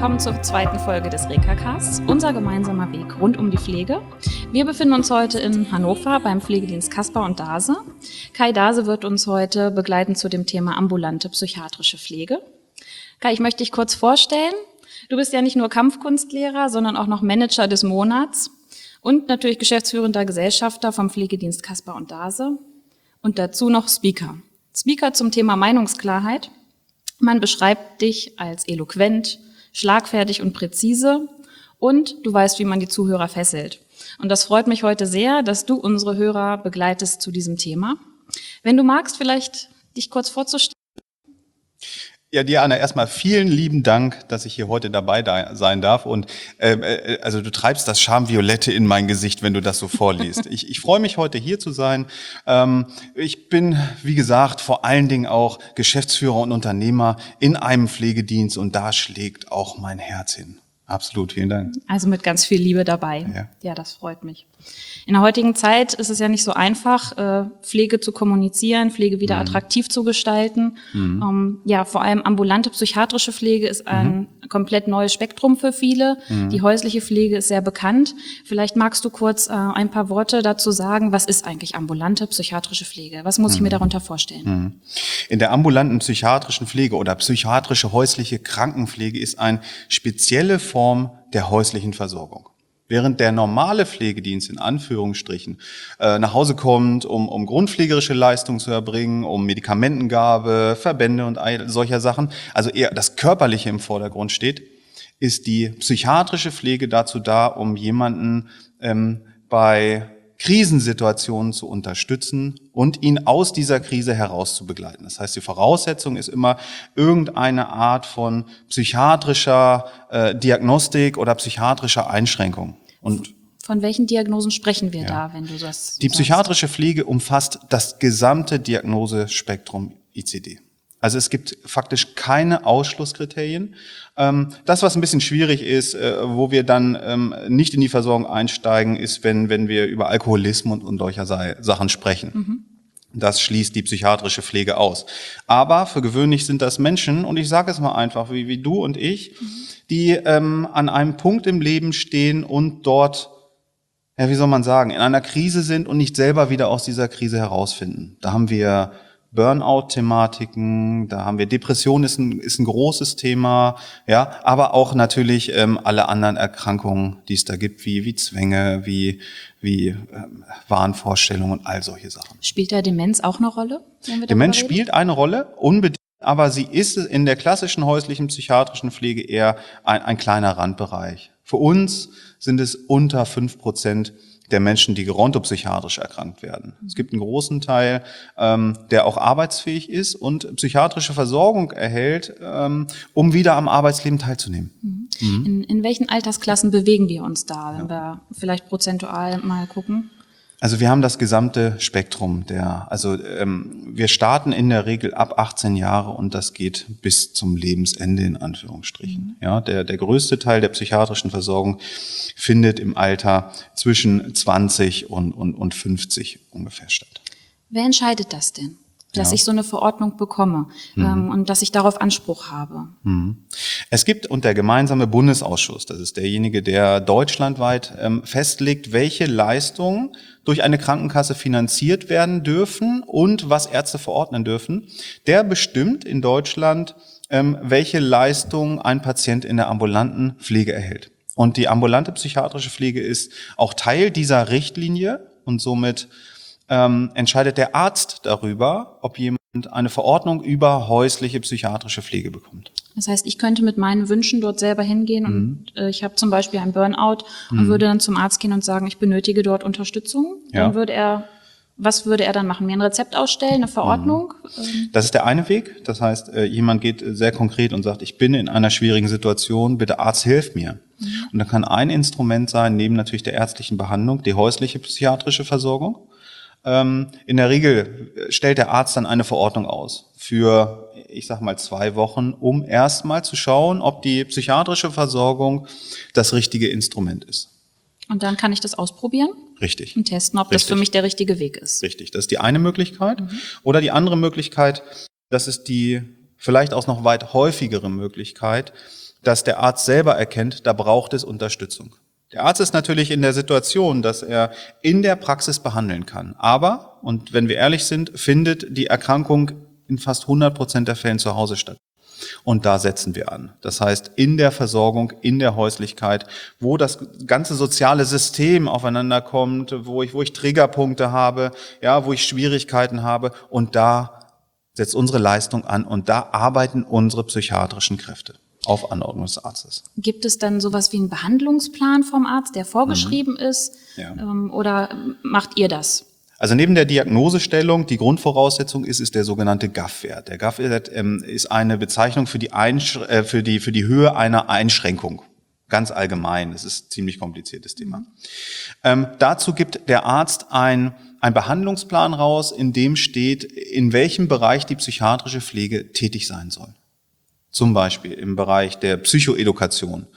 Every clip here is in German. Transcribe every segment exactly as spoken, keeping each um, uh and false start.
willkommen zur zweiten Folge des Reka-Casts, unser gemeinsamer Weg rund um die Pflege. Wir befinden uns heute in Hannover beim Pflegedienst Caspar und Dase. Kai Dase wird uns heute begleiten zu dem Thema ambulante psychiatrische Pflege. Kai, ich möchte dich kurz vorstellen. Du bist ja nicht nur Kampfkunstlehrer, sondern auch noch Manager des Monats und natürlich geschäftsführender Gesellschafter vom Pflegedienst Caspar und Dase und dazu noch Speaker. Speaker zum Thema Meinungsklarheit. Man beschreibt dich als eloquent, schlagfertig und präzise und du weißt, wie man die Zuhörer fesselt. Und das freut mich heute sehr, dass du unsere Hörer begleitest zu diesem Thema. Wenn du magst, vielleicht dich kurz vorzustellen. Ja, Diana, erstmal vielen lieben Dank, dass ich hier heute dabei da sein darf. Und äh, also du treibst das Schamviolette in mein Gesicht, wenn du das so vorliest. ich, ich freue mich, heute hier zu sein. Ähm, ich bin, wie gesagt, vor allen Dingen auch Geschäftsführer und Unternehmer in einem Pflegedienst und da schlägt auch mein Herz hin. Absolut, vielen Dank. Also mit ganz viel Liebe dabei. Ja, ja, das freut mich. In der heutigen Zeit ist es ja nicht so einfach, Pflege zu kommunizieren, Pflege wieder mhm. attraktiv zu gestalten. Mhm. Um, ja, vor allem ambulante psychiatrische Pflege ist ein mhm. komplett neues Spektrum für viele. Mhm. Die häusliche Pflege ist sehr bekannt. Vielleicht magst du kurz äh, ein paar Worte dazu sagen, was ist eigentlich ambulante psychiatrische Pflege? Was muss mhm. ich mir darunter vorstellen? Mhm. In der ambulanten psychiatrischen Pflege oder psychiatrische häusliche Krankenpflege ist eine spezielle Form der häuslichen Versorgung. Während der normale Pflegedienst in Anführungsstrichen äh, nach Hause kommt, um, um grundpflegerische Leistungen zu erbringen, um Medikamentengabe, Verbände und all solcher Sachen, also eher das Körperliche im Vordergrund steht, ist die psychiatrische Pflege dazu da, um jemanden ähm, bei Krisensituationen zu unterstützen und ihn aus dieser Krise heraus zu begleiten. Das heißt, die Voraussetzung ist immer irgendeine Art von psychiatrischer äh, Diagnostik oder psychiatrischer Einschränkung. Und von welchen Diagnosen sprechen wir ja. da, wenn du das so Die psychiatrische Pflege umfasst das gesamte Diagnosespektrum I C D. Also es gibt faktisch keine Ausschlusskriterien. Das, was ein bisschen schwierig ist, wo wir dann nicht in die Versorgung einsteigen, ist, wenn wenn wir über Alkoholismus und solcher Sachen sprechen. Mhm. Das schließt die psychiatrische Pflege aus. Aber für gewöhnlich sind das Menschen, und ich sage es mal einfach, wie, wie du und ich, mhm. die ähm, an einem Punkt im Leben stehen und dort, ja, wie soll man sagen, in einer Krise sind und nicht selber wieder aus dieser Krise herausfinden. Da haben wir Burnout-Thematiken, da haben wir Depression ist ein, ist ein großes Thema, ja, aber auch natürlich ähm, alle anderen Erkrankungen, die es da gibt, wie wie Zwänge, wie wie ähm, Wahnvorstellungen und all solche Sachen. Spielt da Demenz auch eine Rolle? Wenn wir Demenz reden? Spielt eine Rolle, unbedingt, aber sie ist in der klassischen häuslichen psychiatrischen Pflege eher ein, ein kleiner Randbereich. Für uns sind es unter fünf Prozent der Menschen, die gerontopsychiatrisch erkrankt werden. Es gibt einen großen Teil, ähm, der auch arbeitsfähig ist und psychiatrische Versorgung erhält, ähm, um wieder am Arbeitsleben teilzunehmen. Mhm. Mhm. In, in welchen Altersklassen bewegen wir uns da, wenn ja. wir vielleicht prozentual mal gucken? Also wir haben das gesamte Spektrum der, also ähm, wir starten in der Regel ab achtzehn Jahre und das geht bis zum Lebensende in Anführungsstrichen. Mhm. Ja, der der größte Teil der psychiatrischen Versorgung findet im Alter zwischen zwanzig und und und fünfzig ungefähr statt. Wer entscheidet das denn? Dass ja. ich so eine Verordnung bekomme mhm. ähm, und dass ich darauf Anspruch habe. Mhm. Es gibt und der gemeinsame Bundesausschuss, das ist derjenige, der deutschlandweit ähm, festlegt, welche Leistungen durch eine Krankenkasse finanziert werden dürfen und was Ärzte verordnen dürfen. Der bestimmt in Deutschland, ähm, welche Leistungen ein Patient in der ambulanten Pflege erhält. Und die ambulante psychiatrische Pflege ist auch Teil dieser Richtlinie und somit Ähm, entscheidet der Arzt darüber, ob jemand eine Verordnung über häusliche psychiatrische Pflege bekommt. Das heißt, ich könnte mit meinen Wünschen dort selber hingehen mhm. und äh, ich habe zum Beispiel einen Burnout mhm. und würde dann zum Arzt gehen und sagen, ich benötige dort Unterstützung. Ja. Dann würde er, was würde er dann machen? Mir ein Rezept ausstellen, eine Verordnung? Mhm. Das ist der eine Weg. Das heißt, äh, jemand geht sehr konkret und sagt, ich bin in einer schwierigen Situation, bitte Arzt, hilf mir. Mhm. Und dann kann ein Instrument sein, neben natürlich der ärztlichen Behandlung, die häusliche psychiatrische Versorgung. In der Regel stellt der Arzt dann eine Verordnung aus für, ich sag mal, zwei Wochen, um erstmal zu schauen, ob die psychiatrische Versorgung das richtige Instrument ist. Und dann kann ich das ausprobieren? Richtig. Und testen, ob Richtig. das für mich der richtige Weg ist. Richtig, das ist die eine Möglichkeit. Mhm. Oder die andere Möglichkeit, das ist die vielleicht auch noch weit häufigere Möglichkeit, dass der Arzt selber erkennt, da braucht es Unterstützung. Der Arzt ist natürlich in der Situation, dass er in der Praxis behandeln kann. Aber, und wenn wir ehrlich sind, findet die Erkrankung in fast hundert Prozent der Fällen zu Hause statt. Und da setzen wir an. Das heißt, in der Versorgung, in der Häuslichkeit, wo das ganze soziale System aufeinander kommt, wo ich, wo ich Triggerpunkte habe, ja, wo ich Schwierigkeiten habe. Und da setzt unsere Leistung an und da arbeiten unsere psychiatrischen Kräfte auf Anordnung des Arztes. Gibt es dann sowas wie einen Behandlungsplan vom Arzt, der vorgeschrieben mhm. ist? Ja. Ähm, oder macht ihr das? Also neben der Diagnosestellung, die Grundvoraussetzung ist, ist der sogenannte G A F-Wert. Der G A F-Wert ähm, ist eine Bezeichnung für die, Einsch- äh, für, die, für die Höhe einer Einschränkung. Ganz allgemein, das ist ein ziemlich kompliziertes Thema. Mhm. Ähm, dazu gibt der Arzt ein, ein Behandlungsplan raus, in dem steht, in welchem Bereich die psychiatrische Pflege tätig sein soll. Zum Beispiel im Bereich der Psychoedukation,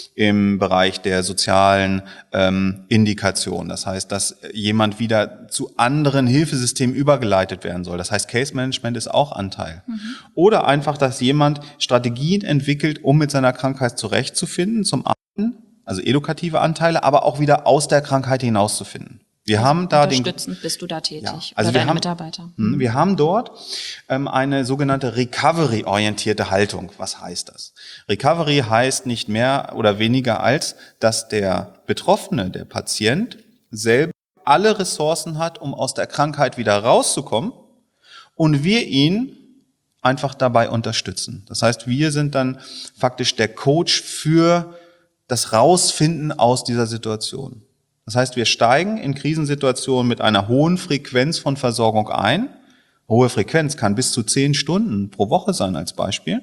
im Bereich der sozialen ähm, Indikation. Das heißt, dass jemand wieder zu anderen Hilfesystemen übergeleitet werden soll. Das heißt, Case Management ist auch Anteil. Mhm. Oder einfach, dass jemand Strategien entwickelt, um mit seiner Krankheit zurechtzufinden, zum einen, also edukative Anteile, aber auch wieder aus der Krankheit hinauszufinden. Wir haben da den, unterstützend bist du da tätig, ja, also bei wir deinen haben, Mitarbeiter. Wir haben dort ähm, eine sogenannte Recovery-orientierte Haltung. Was heißt das? Recovery heißt nicht mehr oder weniger als, dass der Betroffene, der Patient, selber alle Ressourcen hat, um aus der Krankheit wieder rauszukommen und wir ihn einfach dabei unterstützen. Das heißt, wir sind dann faktisch der Coach für das Rausfinden aus dieser Situation. Das heißt, wir steigen in Krisensituationen mit einer hohen Frequenz von Versorgung ein. Hohe Frequenz kann bis zu zehn Stunden pro Woche sein als Beispiel.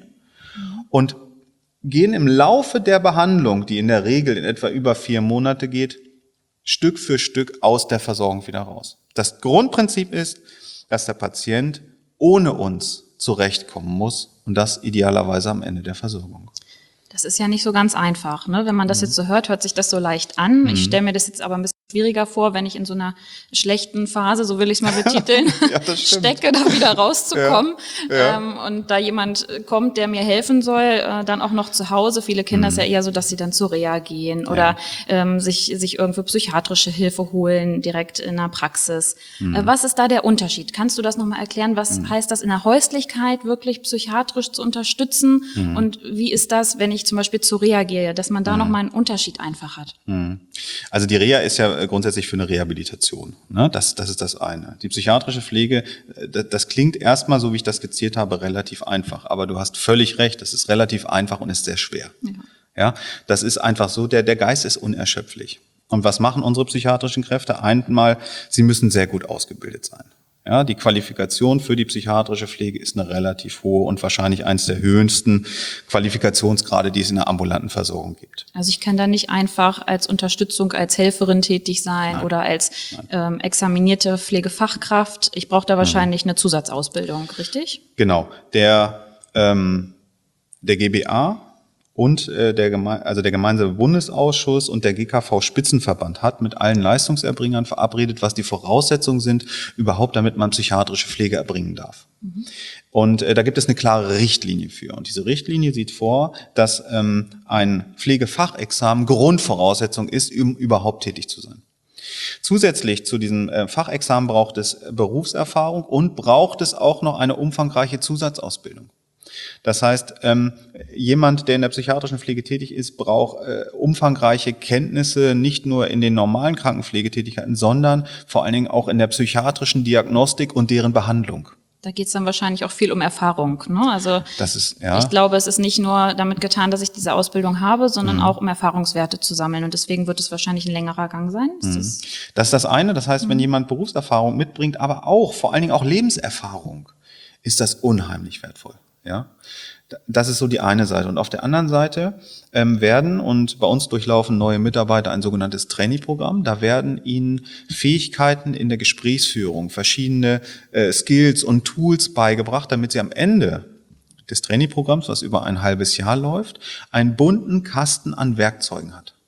Und gehen im Laufe der Behandlung, die in der Regel in etwa über vier Monate geht, Stück für Stück aus der Versorgung wieder raus. Das Grundprinzip ist, dass der Patient ohne uns zurechtkommen muss und das idealerweise am Ende der Versorgung. Das ist ja nicht so ganz einfach, ne? Wenn man das jetzt so hört, hört sich das so leicht an. Mhm. Ich stelle mir das jetzt aber ein bisschen schwieriger vor, wenn ich in so einer schlechten Phase, so will ich es mal betiteln, ja, stecke, da wieder rauszukommen. Ja, ja. Ähm, und da jemand kommt, der mir helfen soll, äh, dann auch noch zu Hause. Viele Kinder mhm. ist ja eher so, dass sie dann zur Reha gehen oder ja. ähm, sich, sich irgendwo psychiatrische Hilfe holen, direkt in der Praxis. Mhm. Äh, was ist da der Unterschied? Kannst du das nochmal erklären? Was mhm. heißt das in der Häuslichkeit wirklich psychiatrisch zu unterstützen? Mhm. Und wie ist das, wenn ich zum Beispiel zur Reha gehe, dass man da mhm. nochmal einen Unterschied einfach hat? Mhm. Also die Reha ist ja grundsätzlich für eine Rehabilitation. Ne? Das, das ist das eine. Die psychiatrische Pflege, das, das klingt erstmal, so wie ich das skizziert habe, relativ einfach. Aber du hast völlig recht, das ist relativ einfach und ist sehr schwer. Ja, ja, das ist einfach so, der, der Geist ist unerschöpflich. Und was machen unsere psychiatrischen Kräfte? Einmal, sie müssen sehr gut ausgebildet sein. Ja, die Qualifikation für die psychiatrische Pflege ist eine relativ hohe und wahrscheinlich eines der höchsten Qualifikationsgrade, die es in der ambulanten Versorgung gibt. Also ich kann da nicht einfach als Unterstützung, als Helferin tätig sein Nein. oder als ähm, examinierte Pflegefachkraft. Ich brauche da wahrscheinlich mhm. eine Zusatzausbildung, richtig? Genau. Der, ähm, der G B A und äh, der, Geme- also der gemeinsame Bundesausschuss und der G K V-Spitzenverband hat mit allen Leistungserbringern verabredet, was die Voraussetzungen sind, überhaupt damit man psychiatrische Pflege erbringen darf. Mhm. Und äh, da gibt es eine klare Richtlinie für. Und diese Richtlinie sieht vor, dass ähm, ein Pflegefachexamen Grundvoraussetzung ist, um überhaupt tätig zu sein. Zusätzlich zu diesem äh, Fachexamen braucht es Berufserfahrung und braucht es auch noch eine umfangreiche Zusatzausbildung. Das heißt, ähm, jemand, der in der psychiatrischen Pflege tätig ist, braucht äh, umfangreiche Kenntnisse, nicht nur in den normalen Krankenpflegetätigkeiten, sondern vor allen Dingen auch in der psychiatrischen Diagnostik und deren Behandlung. Da geht es dann wahrscheinlich auch viel um Erfahrung, ne? Also das ist, ja. ich glaube, es ist nicht nur damit getan, dass ich diese Ausbildung habe, sondern mhm. auch um Erfahrungswerte zu sammeln. Und deswegen wird es wahrscheinlich ein längerer Gang sein. Ist mhm. das, das ist das eine. Das heißt, mhm. wenn jemand Berufserfahrung mitbringt, aber auch, vor allen Dingen auch Lebenserfahrung, ist das unheimlich wertvoll. Ja, das ist so die eine Seite. Und auf der anderen Seite ähm, werden, und bei uns durchlaufen neue Mitarbeiter ein sogenanntes Trainee-Programm, da werden ihnen Fähigkeiten in der Gesprächsführung, verschiedene äh, Skills und Tools beigebracht, damit sie am Ende des Trainee-Programms, was über ein halbes Jahr läuft, einen bunten Kasten an Werkzeugen hat.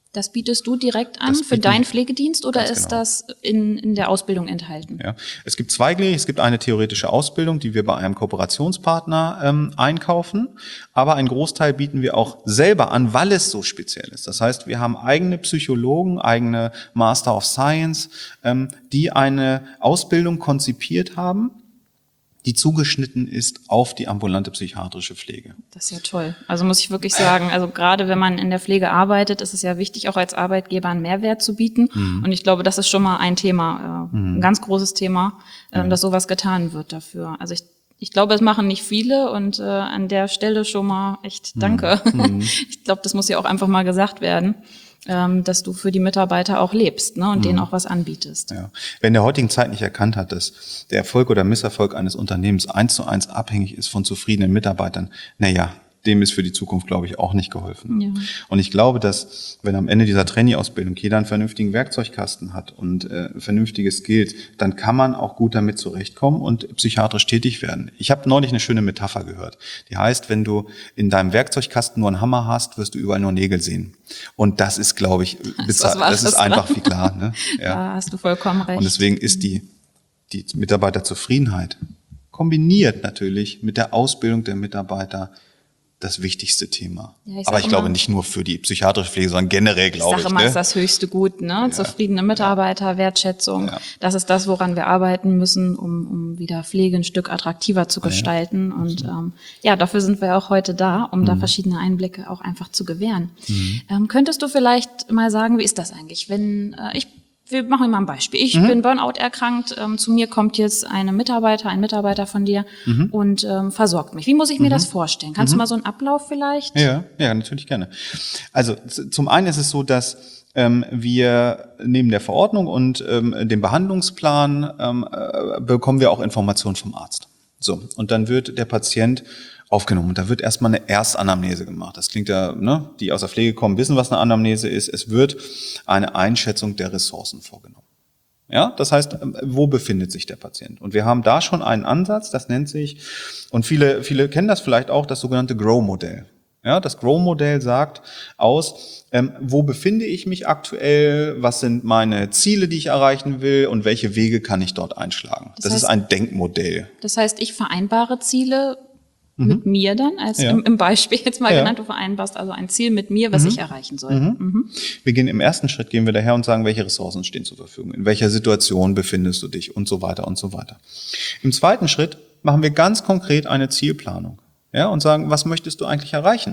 Das bietest du direkt an Das für bieten- deinen Pflegedienst oder Ganz ist genau. das in, in der Ausbildung enthalten? Ja, es gibt zweigliedrig. Es gibt eine theoretische Ausbildung, die wir bei einem Kooperationspartner ähm, einkaufen, aber einen Großteil bieten wir auch selber an, weil es so speziell ist. Das heißt, wir haben eigene Psychologen, eigene Master of Science, ähm, die eine Ausbildung konzipiert haben, die zugeschnitten ist auf die ambulante psychiatrische Pflege. Das ist ja toll. Also muss ich wirklich sagen, also gerade wenn man in der Pflege arbeitet, ist es ja wichtig, auch als Arbeitgeber einen Mehrwert zu bieten. Mhm. Und ich glaube, das ist schon mal ein Thema, äh, mhm. ein ganz großes Thema, äh, mhm. dass sowas getan wird dafür. Also ich Ich glaube, es machen nicht viele und äh, an der Stelle schon mal echt danke. Mhm. Ich glaube, das muss ja auch einfach mal gesagt werden, ähm, dass du für die Mitarbeiter auch lebst, ne, und mhm. denen auch was anbietest. Ja. Wer in der heutigen Zeit nicht erkannt hat, dass der Erfolg oder Misserfolg eines Unternehmens eins zu eins abhängig ist von zufriedenen Mitarbeitern, naja, dem ist für die Zukunft, glaube ich, auch nicht geholfen. Ja. Und ich glaube, dass, wenn am Ende dieser Trainee-Ausbildung jeder einen vernünftigen Werkzeugkasten hat und äh, vernünftige Skills, dann kann man auch gut damit zurechtkommen und psychiatrisch tätig werden. Ich habe neulich eine schöne Metapher gehört. Die heißt, wenn du in deinem Werkzeugkasten nur einen Hammer hast, wirst du überall nur Nägel sehen. Und das ist, glaube ich, bezahlt. Das ist einfach wie klar. Ne? Ja. Da hast du vollkommen recht. Und deswegen ist die, die Mitarbeiterzufriedenheit kombiniert natürlich mit der Ausbildung der Mitarbeiter das wichtigste Thema. Ja, ich Aber ich immer, glaube nicht nur für die psychiatrische Pflege, sondern generell, glaube ich. Ich sage immer, ne? ist das höchste Gut, ne? Ja. Zufriedene Mitarbeiter, Wertschätzung. Ja. Das ist das, woran wir arbeiten müssen, um, um wieder Pflege ein Stück attraktiver zu gestalten. Ja. Und ähm, ja, dafür sind wir auch heute da, um mhm. da verschiedene Einblicke auch einfach zu gewähren. Mhm. Ähm, könntest du vielleicht mal sagen, wie ist das eigentlich, wenn äh, ich Wir machen mal ein Beispiel. Ich mhm. bin Burnout erkrankt. Ähm, zu mir kommt jetzt eine Mitarbeiter, ein Mitarbeiter von dir mhm. und ähm, versorgt mich. Wie muss ich mir mhm. das vorstellen? Kannst mhm. du mal so einen Ablauf vielleicht? Ja, ja, natürlich gerne. Also z- zum einen ist es so, dass ähm, wir neben der Verordnung und ähm, dem Behandlungsplan ähm, äh, bekommen wir auch Informationen vom Arzt. So, und dann wird der Patient aufgenommen. Und da wird erstmal eine Erstanamnese gemacht. Das klingt ja, ne, die aus der Pflege kommen, wissen, was eine Anamnese ist. Es wird eine Einschätzung der Ressourcen vorgenommen. Ja, das heißt, wo befindet sich der Patient? Und wir haben da schon einen Ansatz, das nennt sich, und viele, viele kennen das vielleicht auch, das sogenannte GROW-Modell. Ja, das GROW-Modell sagt aus, ähm, wo befinde ich mich aktuell, was sind meine Ziele, die ich erreichen will und welche Wege kann ich dort einschlagen. Das, das heißt, ist ein Denkmodell. Das heißt, ich vereinbare Ziele mit mhm. mir dann, als ja. im, im Beispiel jetzt mal ja. genannt, du vereinbarst also ein Ziel mit mir, was mhm. ich erreichen soll. Mhm. Mhm. Wir gehen im ersten Schritt, gehen wir daher und sagen, welche Ressourcen stehen zur Verfügung, in welcher Situation befindest du dich und so weiter und so weiter. Im zweiten Schritt machen wir ganz konkret eine Zielplanung, ja, und sagen, was möchtest du eigentlich erreichen?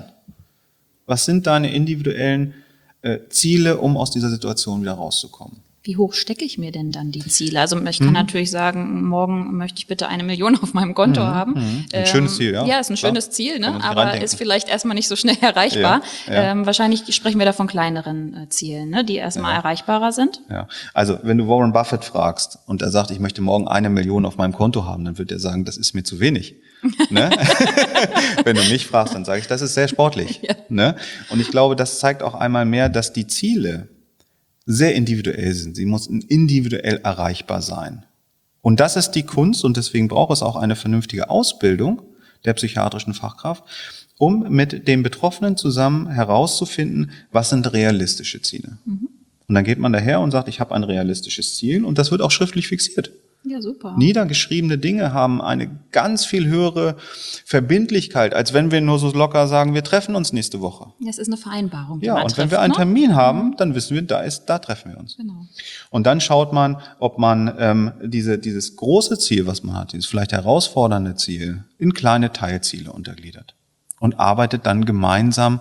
Was sind deine individuellen äh, Ziele, um aus dieser Situation wieder rauszukommen? Wie hoch stecke ich mir denn dann die Ziele? Also ich kann mhm. natürlich sagen, morgen möchte ich bitte eine Million auf meinem Konto mhm. haben. Mhm. Ein ähm, schönes Ziel, ja. Ja, ist ein schönes ja. Ziel, ne? Aber ist vielleicht erstmal nicht so schnell erreichbar. Ja. Ja. Ähm, wahrscheinlich sprechen wir da von kleineren äh, Zielen, ne? Die erstmal ja. erreichbarer sind. Ja. Also wenn du Warren Buffett fragst und er sagt, ich möchte morgen eine Million auf meinem Konto haben, dann wird er sagen, das ist mir zu wenig. Ne? Wenn du mich fragst, dann sage ich, das ist sehr sportlich. Ja. Ne? Und ich glaube, das zeigt auch einmal mehr, dass die Ziele sehr individuell sind. Sie müssen individuell erreichbar sein. Und das ist die Kunst und deswegen braucht es auch eine vernünftige Ausbildung der psychiatrischen Fachkraft, um mit dem Betroffenen zusammen herauszufinden, was sind realistische Ziele. Mhm. Und dann geht man daher und sagt, ich habe ein realistisches Ziel und das wird auch schriftlich fixiert. Ja, super. Niedergeschriebene Dinge haben eine ganz viel höhere Verbindlichkeit, als wenn wir nur so locker sagen, wir treffen uns nächste Woche. Ja, es ist eine Vereinbarung. Ja, und trifft, wenn wir einen Termin ne? haben, dann wissen wir, da ist, da treffen wir uns. Genau. Und dann schaut man, ob man ähm, diese, dieses große Ziel, was man hat, dieses vielleicht herausfordernde Ziel, in kleine Teilziele untergliedert und arbeitet dann gemeinsam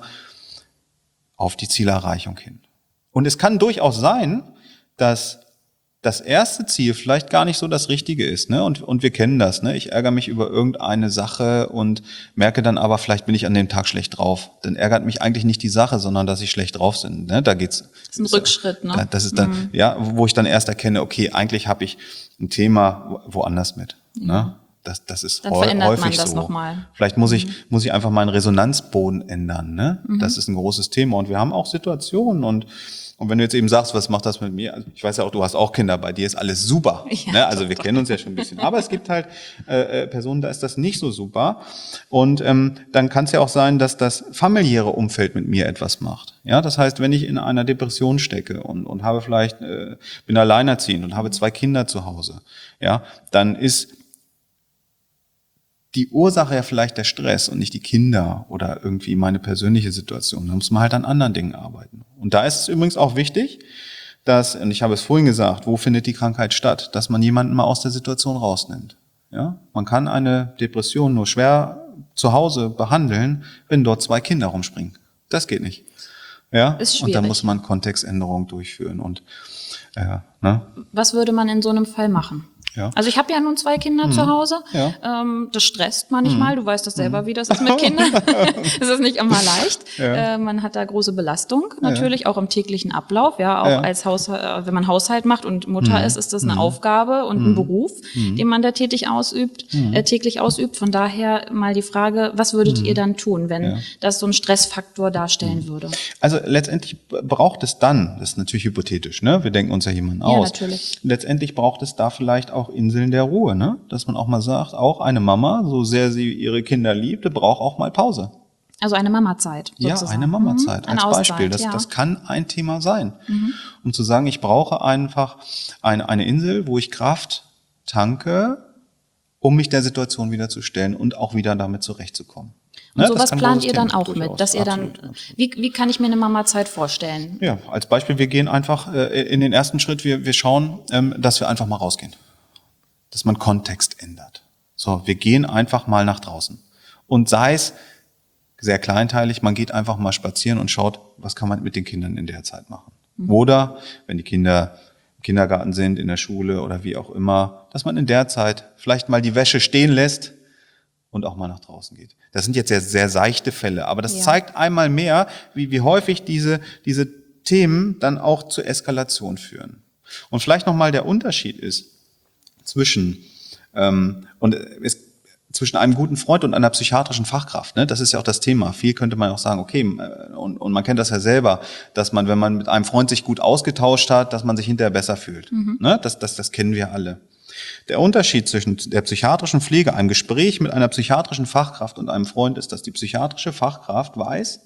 auf die Zielerreichung hin. Und es kann durchaus sein, dass das erste Ziel vielleicht gar nicht so das Richtige ist, ne? Und, und wir kennen das, ne? Ich ärgere mich über irgendeine Sache und merke dann aber, vielleicht bin ich an dem Tag schlecht drauf. Dann ärgert mich eigentlich nicht die Sache, sondern dass ich schlecht drauf bin, ne? Da geht's. Das ist ein Rückschritt, ne? Das ist dann, mhm. ja, wo ich dann erst erkenne, okay, eigentlich habe ich ein Thema woanders mit, ja. ne? Das, das ist Dann häu- verändert häufig man das so. nochmal. Vielleicht muss ich, muss ich einfach meinen Resonanzboden ändern, ne? Mhm. Das ist ein großes Thema. Und wir haben auch Situationen und, und wenn du jetzt eben sagst, was macht das mit mir? Also ich weiß ja auch, du hast auch Kinder, bei dir ist alles super. Ja, ne? Also wir kennen uns ja schon ein bisschen. Aber es gibt halt äh, äh, Personen, da ist das nicht so super. Und ähm, dann kann es ja auch sein, dass das familiäre Umfeld mit mir etwas macht. Ja, das heißt, wenn ich in einer Depression stecke und, und habe vielleicht, äh, bin alleinerziehend und habe zwei Kinder zu Hause, ja, dann ist die Ursache ja vielleicht der Stress und nicht die Kinder oder irgendwie meine persönliche Situation. Da muss man halt an anderen Dingen arbeiten. Und da ist es übrigens auch wichtig, dass, und ich habe es vorhin gesagt, wo findet die Krankheit statt, dass man jemanden mal aus der Situation rausnimmt. Ja? Man kann eine Depression nur schwer zu Hause behandeln, wenn dort zwei Kinder rumspringen. Das geht nicht. Ja? Ist Und da schwierig. muss man Kontextänderungen durchführen. Und äh, ne? Was würde man in so einem Fall machen? Ja. Also ich habe ja nun zwei Kinder mhm. zu Hause. Ja. Ähm, das stresst manchmal. Mhm. Du weißt das selber, wie das ist mit Kindern. Es ist nicht immer leicht. Ja. Äh, man hat da große Belastung natürlich, ja. auch im täglichen Ablauf. Ja, auch ja. als Haushalt, wenn man Haushalt macht und Mutter mhm. ist, ist das eine mhm. Aufgabe und mhm. ein Beruf, mhm. den man da tätig ausübt, mhm. äh, täglich ausübt. Von daher mal die Frage, was würdet mhm. ihr dann tun, wenn ja. das so einen Stressfaktor darstellen mhm. würde? Also letztendlich braucht es dann, das ist natürlich hypothetisch, ne? Wir denken uns ja jemanden ja, aus. Natürlich. Letztendlich braucht es da vielleicht auch Inseln der Ruhe, ne? Dass man auch mal sagt, auch eine Mama, so sehr sie ihre Kinder liebt, braucht auch mal Pause. Also eine Mamazeit. Ja, eine Mamazeit mhm. als eine Beispiel. Auszeit, Das, ja. das kann ein Thema sein. Mhm. Um zu sagen, ich brauche einfach eine, eine Insel, wo ich Kraft tanke, um mich der Situation wieder zu stellen und auch wieder damit zurechtzukommen. Und ne, sowas plant ihr dann auch mit, dass ihr dann, absolut, absolut. Wie, wie kann ich mir eine Mamazeit vorstellen? Ja, als Beispiel, wir gehen einfach äh, in den ersten Schritt, wir, wir schauen, ähm, dass wir einfach mal rausgehen. Dass man Kontext ändert. So, wir gehen einfach mal nach draußen. Und sei es sehr kleinteilig, man geht einfach mal spazieren und schaut, was kann man mit den Kindern in der Zeit machen. Mhm. Oder, wenn die Kinder im Kindergarten sind, in der Schule oder wie auch immer, dass man in der Zeit vielleicht mal die Wäsche stehen lässt und auch mal nach draußen geht. Das sind jetzt sehr, sehr seichte Fälle, aber das ja. zeigt einmal mehr, wie, wie häufig diese, diese Themen dann auch zur Eskalation führen. Und vielleicht nochmal der Unterschied ist zwischen, ähm, und es, zwischen einem guten Freund und einer psychiatrischen Fachkraft. Ne? Das ist ja auch das Thema. Viel könnte man auch sagen, okay, und, und man kennt das ja selber, dass man, wenn man mit einem Freund sich gut ausgetauscht hat, dass man sich hinterher besser fühlt. Mhm. Ne? Das, das, das kennen wir alle. Der Unterschied zwischen der psychiatrischen Pflege, einem Gespräch mit einer psychiatrischen Fachkraft und einem Freund ist, dass die psychiatrische Fachkraft weiß,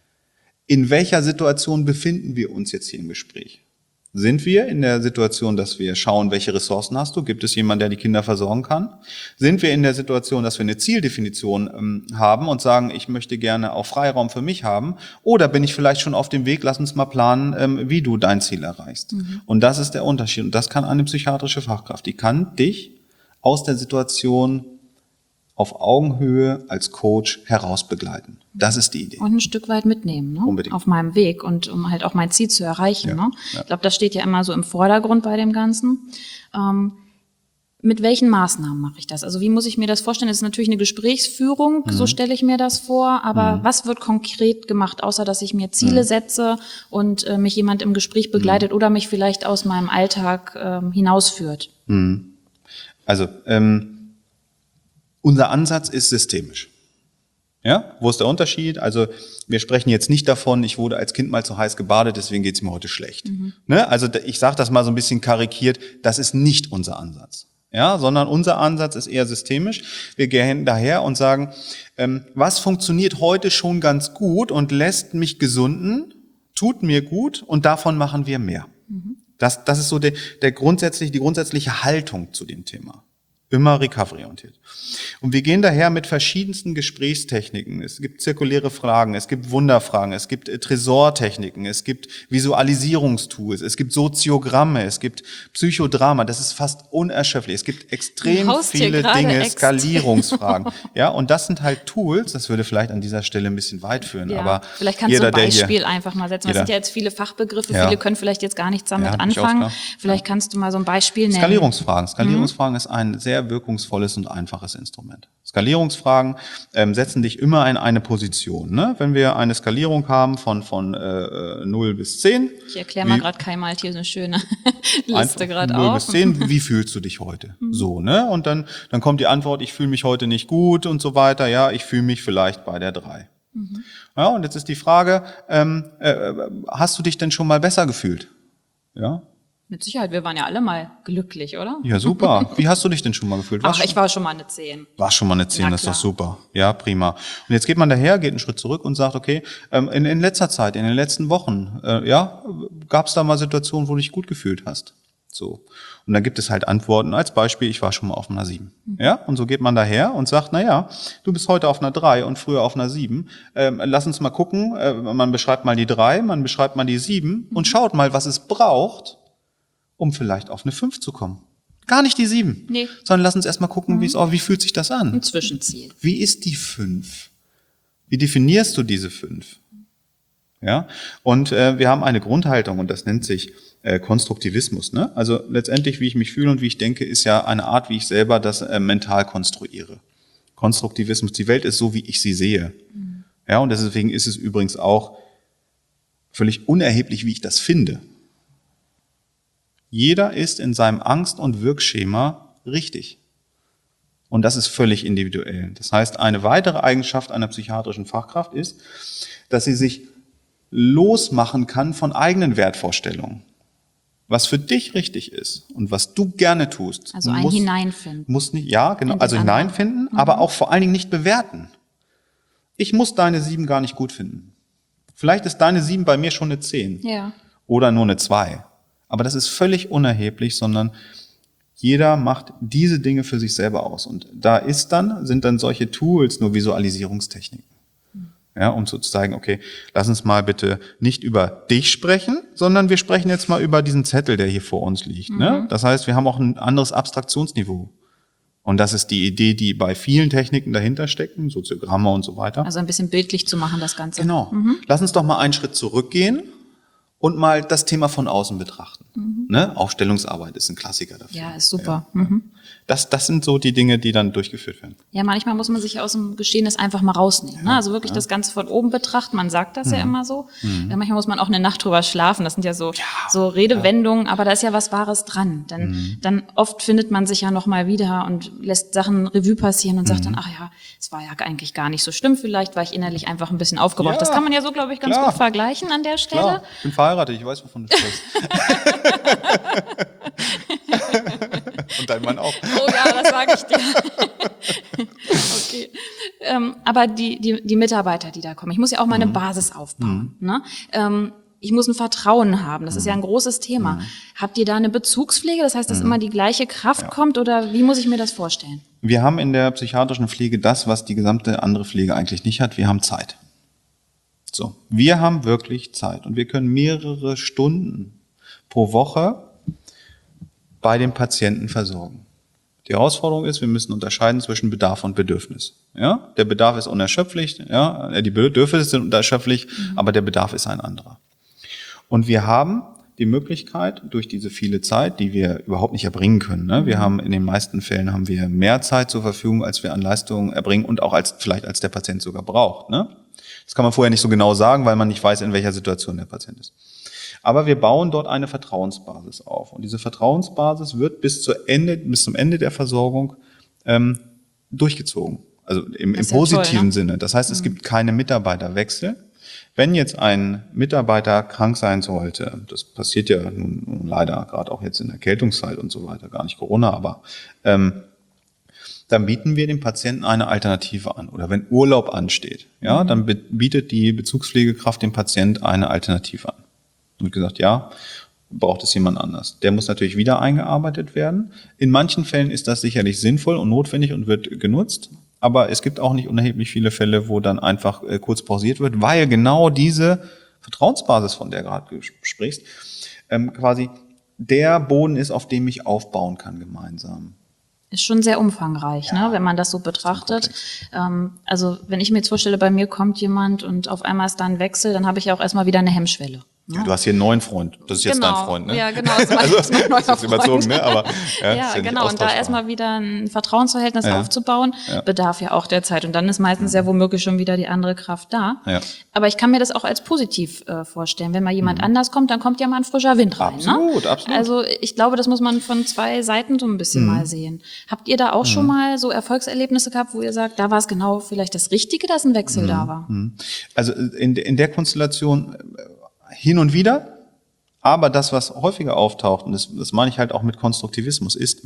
in welcher Situation befinden wir uns jetzt hier im Gespräch. Sind wir in der Situation, dass wir schauen, welche Ressourcen hast du? Gibt es jemanden, der die Kinder versorgen kann? Sind wir in der Situation, dass wir eine Zieldefinition ähm, haben und sagen, ich möchte gerne auch Freiraum für mich haben? Oder bin ich vielleicht schon auf dem Weg, lass uns mal planen, ähm, wie du dein Ziel erreichst? Mhm. Und das ist der Unterschied. Und das kann eine psychiatrische Fachkraft. Die kann dich aus der Situation auf Augenhöhe als Coach herausbegleiten. Das ist die Idee. Und ein Stück weit mitnehmen, ne? Unbedingt. Auf meinem Weg und um halt auch mein Ziel zu erreichen. Ja, ne? ja. Ich glaube, das steht ja immer so im Vordergrund bei dem Ganzen. Ähm, mit welchen Maßnahmen mache ich das? Also wie muss ich mir das vorstellen? Das ist natürlich eine Gesprächsführung, mhm. so stelle ich mir das vor. Aber mhm. was wird konkret gemacht, außer dass ich mir Ziele mhm. setze und äh, mich jemand im Gespräch begleitet mhm. oder mich vielleicht aus meinem Alltag ähm, hinausführt? Mhm. Also, ähm, unser Ansatz ist systemisch. Ja, wo ist der Unterschied? Also wir sprechen jetzt nicht davon, ich wurde als Kind mal zu heiß gebadet, deswegen geht's mir heute schlecht. Mhm. Ne? Also ich sage das mal so ein bisschen karikiert, das ist nicht unser Ansatz. Ja, sondern unser Ansatz ist eher systemisch. Wir gehen daher und sagen, ähm, was funktioniert heute schon ganz gut und lässt mich gesunden, tut mir gut und davon machen wir mehr. Mhm. Das, das ist so der, der grundsätzliche, die grundsätzliche Haltung zu dem Thema. Immer recovery-orientiert. Und wir gehen daher mit verschiedensten Gesprächstechniken. Es gibt zirkuläre Fragen, es gibt Wunderfragen, es gibt äh, Tresortechniken, es gibt Visualisierungstools, es gibt Soziogramme, es gibt Psychodrama. Das ist fast unerschöpflich. Es gibt extrem viele Dinge, extrem. Skalierungsfragen. Ja, und das sind halt Tools, das würde vielleicht an dieser Stelle ein bisschen weit führen. Ja, aber vielleicht kannst jeder, du ein Beispiel hier, einfach mal setzen. Das sind ja jetzt viele Fachbegriffe, ja. viele können vielleicht jetzt gar nichts damit ja, anfangen. Vielleicht kannst du mal so ein Beispiel nennen. Skalierungsfragen. Skalierungsfragen mhm. ist ein sehr sehr wirkungsvolles und einfaches Instrument. Skalierungsfragen ähm, setzen dich immer in eine Position. Ne? Wenn wir eine Skalierung haben von, von äh, null bis zehn. Ich erkläre mal gerade Kai malt hier eine schöne Liste gerade null auf. bis zehn, wie fühlst du dich heute? Mhm. So, ne? Und dann, dann kommt die Antwort, ich fühle mich heute nicht gut und so weiter. Ja, ich fühle mich vielleicht bei der drei. Mhm. Ja, und jetzt ist die Frage, ähm, äh, hast du dich denn schon mal besser gefühlt? Ja. Mit Sicherheit, wir waren ja alle mal glücklich, oder? Ja, super. Wie hast du dich denn schon mal gefühlt? Ach, ich war schon mal eine zehn. War schon mal eine zehn, das ist doch super. Ja, prima. Und jetzt geht man daher, geht einen Schritt zurück und sagt, okay, ähm, in, in letzter Zeit, in den letzten Wochen, äh, ja, gab es da mal Situationen, wo du dich gut gefühlt hast? So. Und dann gibt es halt Antworten. Als Beispiel, ich war schon mal auf einer sieben. Mhm. Ja, und so geht man daher und sagt, na ja, du bist heute auf einer drei und früher auf einer sieben. Ähm, lass uns mal gucken. Äh, man beschreibt mal die drei, man beschreibt mal die sieben mhm. und schaut mal, was es braucht, um vielleicht auf eine fünf zu kommen. Gar nicht die sieben, nee. Sondern lass uns erstmal gucken, mhm. wie es auch, wie fühlt sich das an? Ein Zwischenziel. Wie ist die fünf? Wie definierst du diese fünf? Ja, und äh, wir haben eine Grundhaltung und das nennt sich äh, Konstruktivismus. Ne? Also letztendlich, wie ich mich fühle und wie ich denke, ist ja eine Art, wie ich selber das äh, mental konstruiere. Konstruktivismus, die Welt ist so, wie ich sie sehe. Mhm. Ja, und deswegen ist es übrigens auch völlig unerheblich, wie ich das finde. Jeder ist in seinem Angst- und Wirkschema richtig. Und das ist völlig individuell. Das heißt, eine weitere Eigenschaft einer psychiatrischen Fachkraft ist, dass sie sich losmachen kann von eigenen Wertvorstellungen. Was für dich richtig ist und was du gerne tust. Also ein muss, Hineinfinden. Muss nicht, ja, genau, also hineinfinden, mhm. aber auch vor allen Dingen nicht bewerten. Ich muss deine sieben gar nicht gut finden. Vielleicht ist deine sieben bei mir schon eine zehn. Ja. Oder nur eine zwei. Aber das ist völlig unerheblich, sondern jeder macht diese Dinge für sich selber aus. Und da ist dann, sind dann solche Tools nur Visualisierungstechniken. Ja, um zu zeigen, okay, lass uns mal bitte nicht über dich sprechen, sondern wir sprechen jetzt mal über diesen Zettel, der hier vor uns liegt. Mhm. Ne? Das heißt, wir haben auch ein anderes Abstraktionsniveau. Und das ist die Idee, die bei vielen Techniken dahinter stecken, Soziogramme und so weiter. Also ein bisschen bildlich zu machen, das Ganze. Genau. Mhm. Lass uns doch mal einen Schritt zurückgehen und mal das Thema von außen betrachten. Mhm. Ne? Aufstellungsarbeit ist ein Klassiker dafür. Ja, ist super. Ja. Mhm. Das, das sind so die Dinge, die dann durchgeführt werden. Ja, manchmal muss man sich aus dem Geschehnis einfach mal rausnehmen. Ja, ne? Also wirklich ja. das Ganze von oben betrachten. Man sagt das mhm. ja immer so. Mhm. Ja, manchmal muss man auch eine Nacht drüber schlafen. Das sind ja so, ja. so Redewendungen, ja. aber da ist ja was Wahres dran. Denn mhm. dann oft findet man sich ja noch mal wieder und lässt Sachen Revue passieren und mhm. sagt dann, ach ja, es war ja eigentlich gar nicht so schlimm. Vielleicht war ich innerlich einfach ein bisschen aufgebracht. Ja. Das kann man ja so, glaube ich, ganz Klar. gut vergleichen an der Stelle. Klar. Ich bin verheiratet, ich weiß, wovon du sprichst. Und dein Mann auch. Oh ja, das sage ich dir. Okay. Ähm, aber die, die, die Mitarbeiter, die da kommen, ich muss ja auch mal eine mhm. Basis aufbauen. Mhm. Ne? Ähm, ich muss ein Vertrauen haben. Das mhm. ist ja ein großes Thema. Mhm. Habt ihr da eine Bezugspflege? Das heißt, dass mhm. immer die gleiche Kraft ja. kommt? Oder wie muss ich mir das vorstellen? Wir haben in der psychiatrischen Pflege das, was die gesamte andere Pflege eigentlich nicht hat. Wir haben Zeit. So, wir haben wirklich Zeit. Und wir können mehrere Stunden pro Woche bei dem Patienten versorgen. Die Herausforderung ist, wir müssen unterscheiden zwischen Bedarf und Bedürfnis. Ja, der Bedarf ist unerschöpflich, ja, die Bedürfnisse sind unerschöpflich, mhm. aber der Bedarf ist ein anderer. Und wir haben die Möglichkeit, durch diese viele Zeit, die wir überhaupt nicht erbringen können, ne? Wir haben in den meisten Fällen haben wir mehr Zeit zur Verfügung, als wir an Leistungen erbringen und auch als vielleicht als der Patient sogar braucht. Ne? Das kann man vorher nicht so genau sagen, weil man nicht weiß, in welcher Situation der Patient ist. Aber wir bauen dort eine Vertrauensbasis auf. Und diese Vertrauensbasis wird bis, zur Ende, bis zum Ende der Versorgung ähm, durchgezogen. Also im, im positiven toll, ne? Sinne. Das heißt, es mhm. gibt keine Mitarbeiterwechsel. Wenn jetzt ein Mitarbeiter krank sein sollte, das passiert ja nun, nun leider gerade auch jetzt in der Erkältungszeit und so weiter, gar nicht Corona, aber ähm, dann bieten wir dem Patienten eine Alternative an. Oder wenn Urlaub ansteht, ja, mhm. dann bietet die Bezugspflegekraft dem Patient eine Alternative an. Und gesagt, ja, braucht es jemand anders. Der muss natürlich wieder eingearbeitet werden. In manchen Fällen ist das sicherlich sinnvoll und notwendig und wird genutzt. Aber es gibt auch nicht unerheblich viele Fälle, wo dann einfach äh, kurz pausiert wird, weil genau diese Vertrauensbasis, von der du gerade sprichst, ähm, quasi der Boden ist, auf dem ich aufbauen kann gemeinsam. Ist schon sehr umfangreich, ja, ne, wenn man das so betrachtet. Ähm, also wenn ich mir jetzt vorstelle, bei mir kommt jemand und auf einmal ist da ein Wechsel, dann habe ich ja auch erstmal wieder eine Hemmschwelle. Ja, du hast hier einen neuen Freund. Das ist jetzt genau. dein Freund, ne? Ja, genau. Das ist mein, also, das ist mein neuer das ist überzogen, Freund. ne? Aber ja, ja, ist ja genau. Und da erstmal wieder ein Vertrauensverhältnis ja. aufzubauen, ja. bedarf ja auch der Zeit. Und dann ist meistens mhm. ja womöglich schon wieder die andere Kraft da. Ja. Aber ich kann mir das auch als positiv äh, vorstellen. Wenn mal jemand mhm. anders kommt, dann kommt ja mal ein frischer Wind rein. Absolut, ne? absolut. Also ich glaube, das muss man von zwei Seiten so ein bisschen mhm. mal sehen. Habt ihr da auch mhm. schon mal so Erfolgserlebnisse gehabt, wo ihr sagt, da war es genau vielleicht das Richtige, dass ein Wechsel mhm. da war? Also in, in der Konstellation hin und wieder. Aber das, was häufiger auftaucht, und das, das meine ich halt auch mit Konstruktivismus, ist,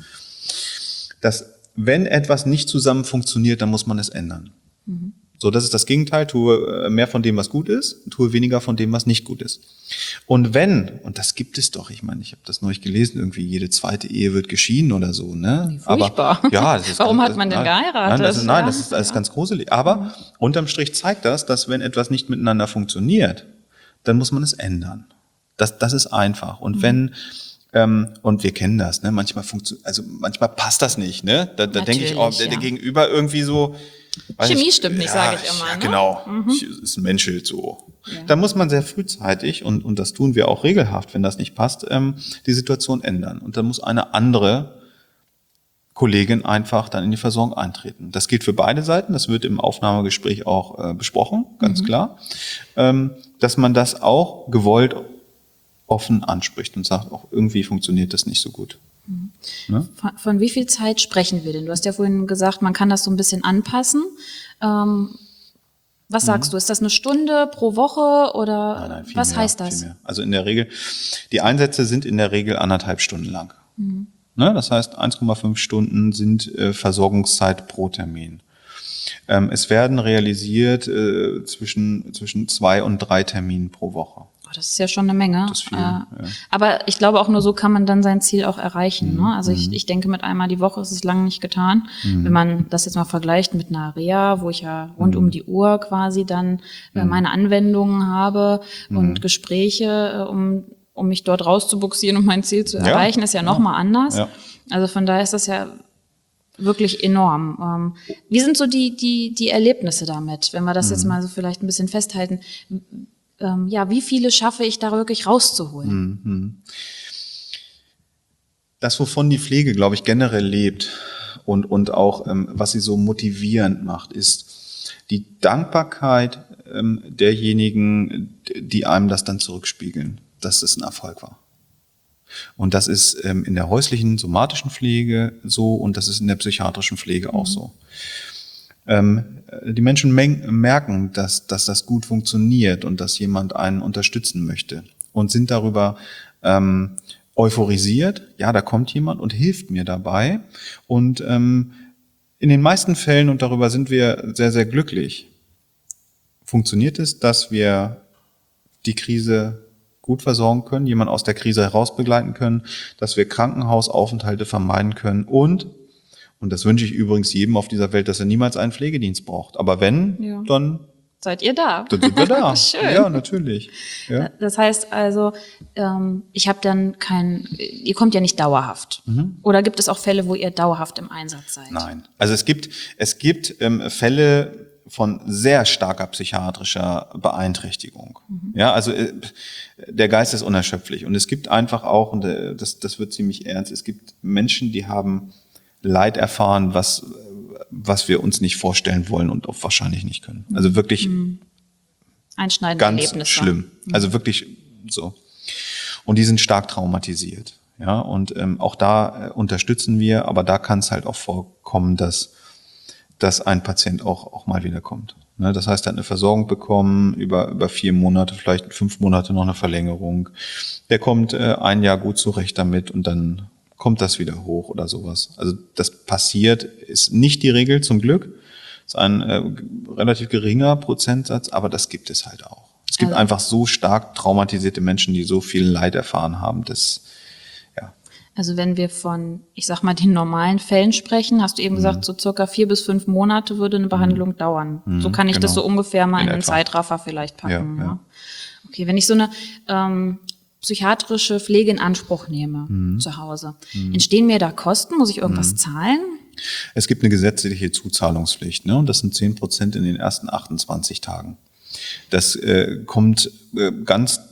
dass wenn etwas nicht zusammen funktioniert, dann muss man es ändern. Mhm. So, das ist das Gegenteil. Tue mehr von dem, was gut ist, tue weniger von dem, was nicht gut ist. Und wenn, und das gibt es doch, ich meine, ich habe das neulich gelesen, irgendwie jede zweite Ehe wird geschieden oder so, ne? Wie furchtbar. Aber, ja, das ist, Warum das, hat man denn nein, geheiratet? Nein, das ist, nein, ja. das ist, das ist ganz gruselig. Aber mhm. unterm Strich zeigt das, dass wenn etwas nicht miteinander funktioniert, dann muss man es ändern. Das, das ist einfach. Und mhm. wenn, ähm, und wir kennen das, ne, manchmal funktioniert, also manchmal passt das nicht, ne? Da, da denke ich auch, der, der ja. Gegenüber irgendwie so. Chemie ich, stimmt nicht, ja, sage ich immer. Ja, ne? genau. Mhm. Ich, ist ein Menschelt so. Ja. Da muss man sehr frühzeitig, und, und das tun wir auch regelhaft, wenn das nicht passt, ähm, die Situation ändern. Und dann muss eine andere Kollegin einfach dann in die Versorgung eintreten. Das gilt für beide Seiten, das wird im Aufnahmegespräch auch äh, besprochen, ganz mhm. klar, ähm, dass man das auch gewollt offen anspricht und sagt, auch irgendwie funktioniert das nicht so gut. Mhm. Ne? Von, von wie viel Zeit sprechen wir denn? Du hast ja vorhin gesagt, man kann das so ein bisschen anpassen. Ähm, was sagst mhm. du? Ist das eine Stunde pro Woche oder nein, nein, viel was mehr, heißt das? Viel mehr. Also in der Regel, die Einsätze sind in der Regel anderthalb Stunden lang. Mhm. Ne? Das heißt, eins Komma fünf Stunden sind äh, Versorgungszeit pro Termin. Ähm, es werden realisiert äh, zwischen, zwischen zwei und drei Terminen pro Woche. Das ist ja schon eine Menge. Das ist viel, äh, ja. Aber ich glaube, auch nur so kann man dann sein Ziel auch erreichen. Mhm. Ne? Also ich, ich denke, mit einmal die Woche ist es lange nicht getan. Mhm. Wenn man das jetzt mal vergleicht mit einer Reha, wo ich ja rund mhm. um die Uhr quasi dann äh, meine Anwendungen habe mhm. und Gespräche, äh, um, um mich dort rauszubuxieren, um mein Ziel zu erreichen, ja. ist ja, ja. nochmal anders. Ja. Also von daher ist das ja wirklich enorm. Ähm, wie sind so die, die, die Erlebnisse damit, wenn wir das mhm. jetzt mal so vielleicht ein bisschen festhalten? Ähm, ja, wie viele schaffe ich da wirklich rauszuholen? Mhm. Das, wovon die Pflege, glaube ich, generell lebt und, und auch, ähm, was sie so motivierend macht, ist die Dankbarkeit ähm, derjenigen, die einem das dann zurückspiegeln, dass es ein Erfolg war. Und das ist ähm, in der häuslichen, somatischen Pflege so und das ist in der psychiatrischen Pflege auch mhm. so. Ähm, die Menschen merken, dass, dass das gut funktioniert und dass jemand einen unterstützen möchte und sind darüber ähm, euphorisiert. Ja, da kommt jemand und hilft mir dabei. Und ähm, in den meisten Fällen, und darüber sind wir sehr, sehr glücklich, funktioniert es, dass wir die Krise gut versorgen können, jemanden aus der Krise heraus begleiten können, dass wir Krankenhausaufenthalte vermeiden können und Und das wünsche ich übrigens jedem auf dieser Welt, dass er niemals einen Pflegedienst braucht. Aber wenn, ja. dann seid ihr da. Dann sind wir da. Schön. Ja, natürlich. Ja. Das heißt also, ähm, ich habe dann kein, ihr kommt ja nicht dauerhaft. Mhm. Oder gibt es auch Fälle, wo ihr dauerhaft im Einsatz seid? Nein. Also es gibt, es gibt ähm, Fälle von sehr starker psychiatrischer Beeinträchtigung. Mhm. Ja, also äh, der Geist ist unerschöpflich. Und es gibt einfach auch, und äh, das, das wird ziemlich ernst, es gibt Menschen, die haben Leid erfahren, was, was wir uns nicht vorstellen wollen und auch wahrscheinlich nicht können. Also wirklich mhm. einschneidende ganz Erlebnisse. Schlimm. Mhm. Also wirklich so. Und die sind stark traumatisiert. Ja, und ähm, auch da äh, unterstützen wir, aber da kann es halt auch vorkommen, dass, dass ein Patient auch, auch mal wiederkommt. Ne, das heißt, er hat eine Versorgung bekommen, über, über vier Monate, vielleicht fünf Monate noch eine Verlängerung. Der kommt äh, ein Jahr gut zurecht damit und dann kommt das wieder hoch oder sowas. Also das passiert, ist nicht die Regel zum Glück, ist ein äh, relativ geringer Prozentsatz, aber das gibt es halt auch. Es gibt also einfach so stark traumatisierte Menschen, die so viel Leid erfahren haben, dass, ja. Also wenn wir von, ich sag mal, den normalen Fällen sprechen, hast du eben mhm. gesagt, so circa vier bis fünf Monate würde eine Behandlung mhm. dauern. Mhm, so kann ich genau. das so ungefähr mal in, in einen Zeitraffer vielleicht packen. Ja, ja. Ja. Okay, wenn ich so eine ähm, psychiatrische Pflege in Anspruch nehme mhm. zu Hause. Mhm. Entstehen mir da Kosten? Muss ich irgendwas mhm. zahlen? Es gibt eine gesetzliche Zuzahlungspflicht, ne? Und das sind zehn Prozent in den ersten achtundzwanzig Tagen. Das äh, kommt äh, ganz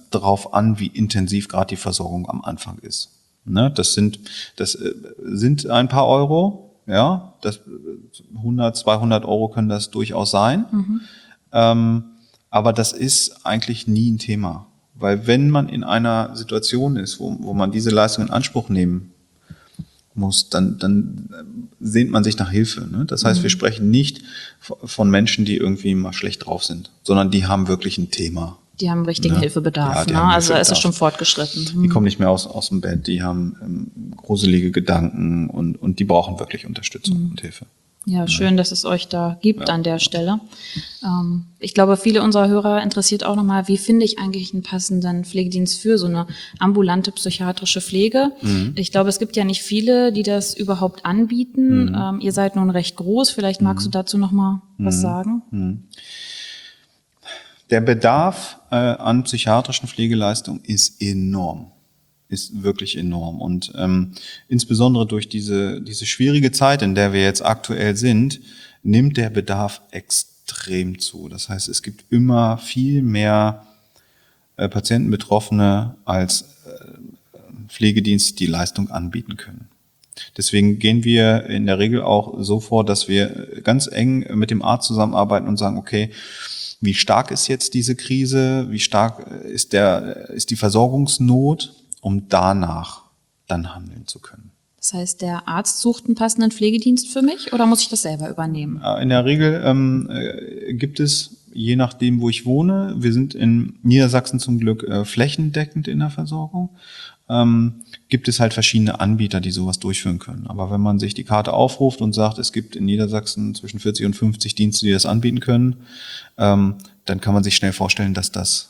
darauf an, wie intensiv gerade die Versorgung am Anfang ist. Ne? Das sind, das äh, sind ein paar Euro, ja, das hundert, zweihundert Euro können das durchaus sein. Mhm. Ähm, aber das ist eigentlich nie ein Thema. Weil wenn man in einer Situation ist, wo, wo man diese Leistung in Anspruch nehmen muss, dann, dann sehnt man sich nach Hilfe. Ne? Das heißt, mhm. wir sprechen nicht von Menschen, die irgendwie mal schlecht drauf sind, sondern die haben wirklich ein Thema. Die haben richtigen ne? Hilfebedarf. Ja, ne? Also da ist es schon fortgeschritten. Die kommen nicht mehr aus, aus dem Bett, die haben ähm, gruselige Gedanken und, und die brauchen wirklich Unterstützung mhm. und Hilfe. Ja, schön, dass es euch da gibt ja. an der Stelle. Ähm, ich glaube, viele unserer Hörer interessiert auch nochmal, wie finde ich eigentlich einen passenden Pflegedienst für so eine ambulante psychiatrische Pflege? Mhm. Ich glaube, es gibt ja nicht viele, die das überhaupt anbieten. Mhm. Ähm, ihr seid nun recht groß, vielleicht magst mhm. du dazu nochmal mhm. was sagen? Mhm. Der Bedarf äh, an psychiatrischen Pflegeleistungen ist enorm. ist wirklich enorm. Und ähm, insbesondere durch diese, diese schwierige Zeit, in der wir jetzt aktuell sind, nimmt der Bedarf extrem zu. Das heißt, es gibt immer viel mehr äh, Patientenbetroffene als äh, Pflegedienste, die Leistung anbieten können. Deswegen gehen wir in der Regel auch so vor, dass wir ganz eng mit dem Arzt zusammenarbeiten und sagen, okay, wie stark ist jetzt diese Krise? Wie stark ist der, ist die Versorgungsnot? Um danach dann handeln zu können. Das heißt, der Arzt sucht einen passenden Pflegedienst für mich oder muss ich das selber übernehmen? In der Regel ähm, äh, gibt es, je nachdem, wo ich wohne, wir sind in Niedersachsen zum Glück äh, flächendeckend in der Versorgung, ähm, gibt es halt verschiedene Anbieter, die sowas durchführen können. Aber wenn man sich die Karte aufruft und sagt, es gibt in Niedersachsen zwischen vierzig und fünfzig Dienste, die das anbieten können, ähm, dann kann man sich schnell vorstellen, dass das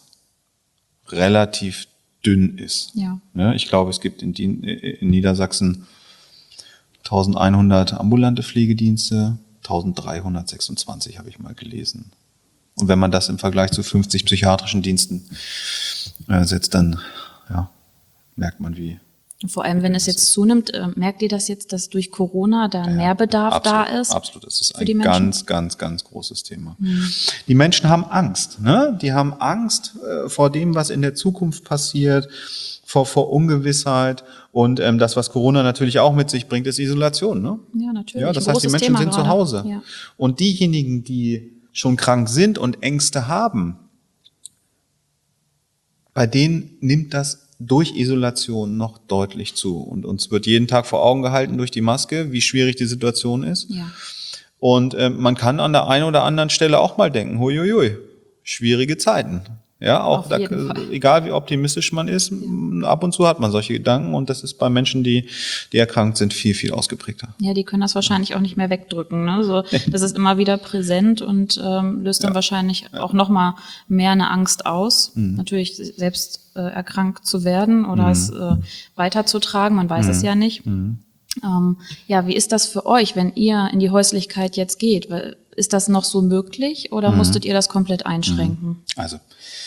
relativ dünn ist. Ja. Ja, ich glaube, es gibt in, in Niedersachsen eintausendeinhundert ambulante Pflegedienste, eintausenddreihundertsechsundzwanzig habe ich mal gelesen. Und wenn man das im Vergleich zu fünfzig psychiatrischen Diensten äh, setzt, dann ja, merkt man, wie. Vor allem, wenn es jetzt zunimmt, äh, merkt ihr das jetzt, dass durch Corona da ja, mehr Bedarf absolut, da ist? Absolut, das ist ein ganz, ganz, ganz großes Thema. Mhm. Die Menschen haben Angst, ne? Die haben Angst äh, vor dem, was in der Zukunft passiert, vor, vor Ungewissheit und ähm, das, was Corona natürlich auch mit sich bringt, ist Isolation, ne? Ja, natürlich. Ja, das heißt, die Menschen Thema sind gerade. zu Hause. Ja. Und diejenigen, die schon krank sind und Ängste haben, bei denen nimmt das durch Isolation noch deutlich zu. Und uns wird jeden Tag vor Augen gehalten durch die Maske, wie schwierig die Situation ist. Ja. Und äh, man kann an der einen oder anderen Stelle auch mal denken, huiuiui, schwierige Zeiten. Ja, auch da, egal wie optimistisch man ist, ja. ab und zu hat man solche Gedanken und das ist bei Menschen, die, die erkrankt sind, viel, viel ausgeprägter. Ja, die können das wahrscheinlich auch nicht mehr wegdrücken. Ne? So, das ist immer wieder präsent und ähm, löst dann ja. wahrscheinlich ja. auch nochmal mehr eine Angst aus. Mhm. Natürlich selbst äh, erkrankt zu werden oder mhm. es äh, weiterzutragen, man weiß mhm. es ja nicht. Mhm. Ähm, ja, wie ist das für euch, wenn ihr in die Häuslichkeit jetzt geht? Ist das noch so möglich oder mhm. musstet ihr das komplett einschränken? Also,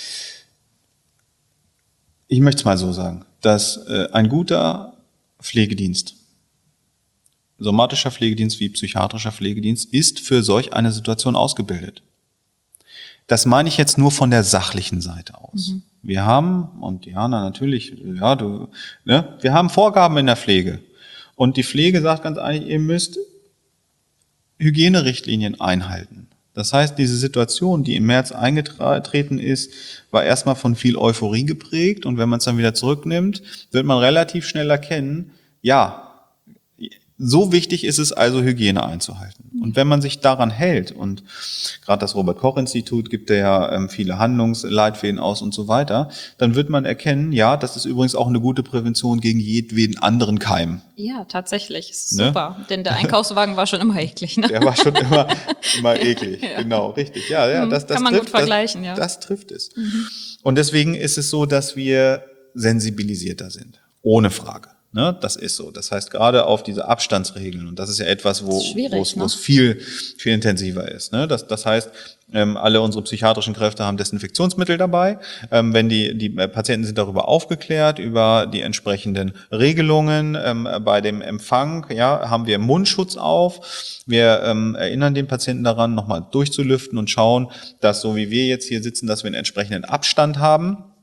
ich möchte es mal so sagen, dass äh, ein guter Pflegedienst, somatischer Pflegedienst wie psychiatrischer Pflegedienst, ist für solch eine Situation ausgebildet. Das meine ich jetzt nur von der sachlichen Seite aus. Mhm. Wir haben, und Diana natürlich, ja, du, ne, wir haben Vorgaben in der Pflege. Und die Pflege sagt ganz ehrlich, ihr müsst Hygienerichtlinien einhalten. Das heißt, diese Situation, die im März eingetreten ist, war erstmal von viel Euphorie geprägt. Und wenn man es dann wieder zurücknimmt, wird man relativ schnell erkennen, ja, so wichtig ist es also, Hygiene einzuhalten. Und wenn man sich daran hält, und gerade das Robert-Koch-Institut gibt ja ähm, viele Handlungsleitfäden aus und so weiter, dann wird man erkennen, ja, das ist übrigens auch eine gute Prävention gegen jedweden anderen Keim. Ja, tatsächlich. Ist super. Ne? Denn der Einkaufswagen war schon immer eklig. Ne? Der war schon immer, immer eklig. Ja. Genau, richtig. Ja, ja, das, das Kann man trifft, gut vergleichen, das, ja. Das trifft es. Mhm. Und deswegen ist es so, dass wir sensibilisierter sind. Ohne Frage. Ne, das ist so. Das heißt, gerade auf diese Abstandsregeln, und das ist ja etwas, wo es ne? viel, viel intensiver ist. Ne? Das, das heißt, ähm, alle unsere psychiatrischen Kräfte haben Desinfektionsmittel dabei. Ähm, wenn die, die Patienten sind darüber aufgeklärt, über die entsprechenden Regelungen. Ähm, bei dem Empfang, ja, haben wir Mundschutz auf. Wir ähm, erinnern den Patienten daran, nochmal durchzulüften und schauen, dass so wie wir jetzt hier sitzen, dass wir einen entsprechenden Abstand haben.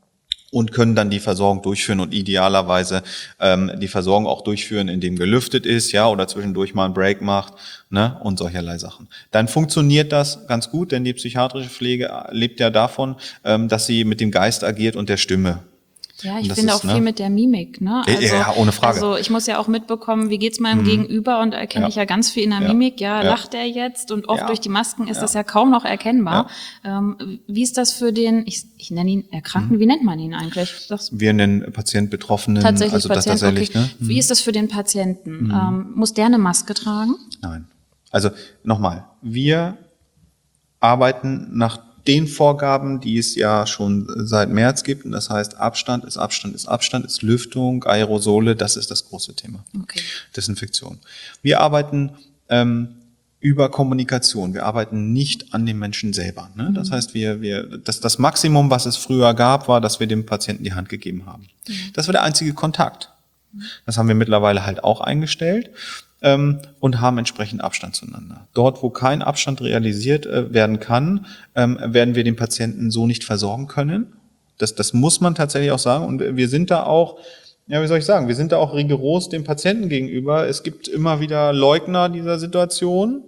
und können dann die Versorgung durchführen und idealerweise ähm, die Versorgung auch durchführen, indem gelüftet ist, ja, oder zwischendurch mal einen Break macht, ne, und solcherlei Sachen. Dann funktioniert das ganz gut, denn die psychiatrische Pflege lebt ja davon, ähm, dass sie mit dem Geist agiert und der Stimme. Ja, ich finde ist, auch ne? viel mit der Mimik, ne? Also, ja, ohne Frage. Also ich muss ja auch mitbekommen, wie geht's meinem mhm. Gegenüber, und da erkenne ja. ich ja ganz viel in der ja. Mimik. Ja, ja, lacht er jetzt? Und oft ja. durch die Masken ist ja. das ja kaum noch erkennbar. Ja. Ähm, wie ist das für den, ich, ich nenne ihn Erkrankten, mhm. wie nennt man ihn eigentlich? Das Wir nennen Patient Betroffenen. Tatsächlich also Patient, das tatsächlich, okay. ne? Mhm. Wie ist das für den Patienten? Mhm. Ähm, muss der eine Maske tragen? Nein. Also nochmal, wir arbeiten nach den Vorgaben, die es ja schon seit März gibt. Und das heißt, Abstand ist Abstand ist Abstand, ist Lüftung, Aerosole, das ist das große Thema. Okay. Desinfektion. Wir arbeiten ähm, über Kommunikation. Wir arbeiten nicht an dem Menschen selber. Ne? Mhm. Das heißt, wir, wir, das, das Maximum, was es früher gab, war, dass wir dem Patienten die Hand gegeben haben. Mhm. Das war der einzige Kontakt. Mhm. Das haben wir mittlerweile halt auch eingestellt. Ähm, und haben entsprechend Abstand zueinander. Dort, wo kein Abstand realisiert äh, werden kann, ähm, werden wir den Patienten so nicht versorgen können. Das, das muss man tatsächlich auch sagen. Und wir sind da auch, ja, wie soll ich sagen, wir sind da auch rigoros dem Patienten gegenüber. Es gibt immer wieder Leugner dieser Situation.